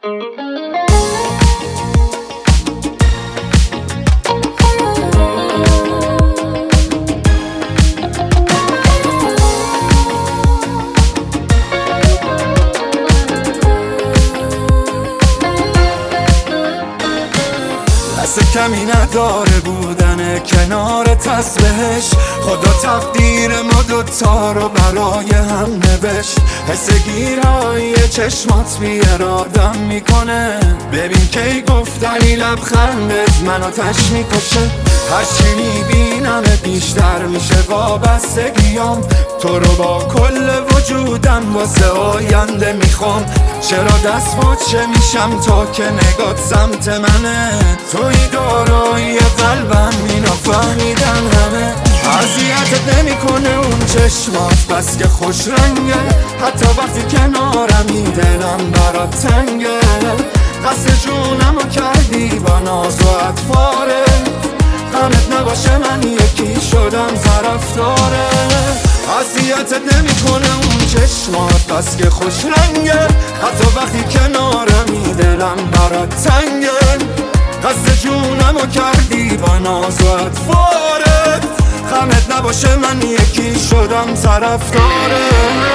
دست کمی نداره بودن کنارت از بهش. خدا تقدیر ما دوتا رو برای هم نوشت. حس گیرای چشمات بی ارادم میکنه. ببین کی گفتنی لبخندت منو تش میکشه. هرچی میبینم بیشتر میشه وابستگیام. تو رو با کل وجودم واسه آینده میخوام. چرا دست باچه میشم تا که نگات سمت منه. توی دارایی قلبم اینو فهمیدن همه. اذیتت نمیکنه اون چشمات بس که خوش رنگه. حتی وقتی کنارمی دلم برات تنگه. قصد جونمو کردی با ناز و اطفاره. غمت نباشه من یکی شدم طرفداره. اذیتت نمیکنه اون چشمات بس که خوش رنگه. حتی وقتی کنارمی دلم برات تنگه. قصد جونمو کردی با ناز و اطفاره. غمت نباشه من یکی شدم طرفداره.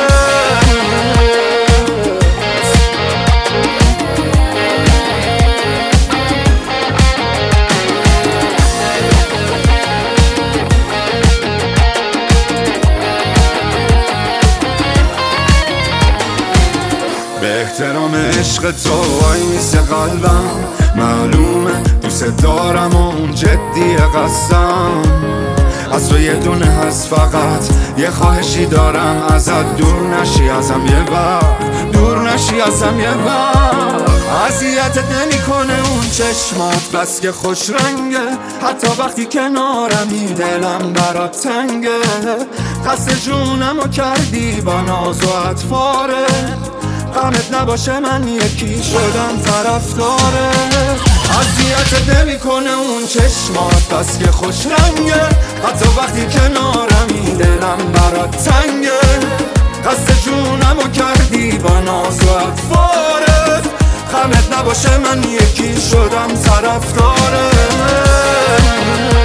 به احترام عشق تو وای میسه قلبم. معلومه دوست دارم و اون جدیه قصدم. از تو یه دونه هست فقط یه خواهشی دارم ازت. دور نشی ازم یه وقت. دور نشی ازم یه وقت. اذیتت نمیکنه اون چشمات بس که خوش رنگه. حتی وقتی کنارمی دلم برات تنگه. قصد جونمو کردی با ناز و اطفاره. غمت نباشه من یکی شدم طرفداره. اذیتت نمیکنه اون چشمات بس که خوش رنگه. حتی وقتی کنارمی دلم برات تنگه. قصد جونمو کردی با ناز و اطفاره. غمت نباشه من یکی شدم طرفداره.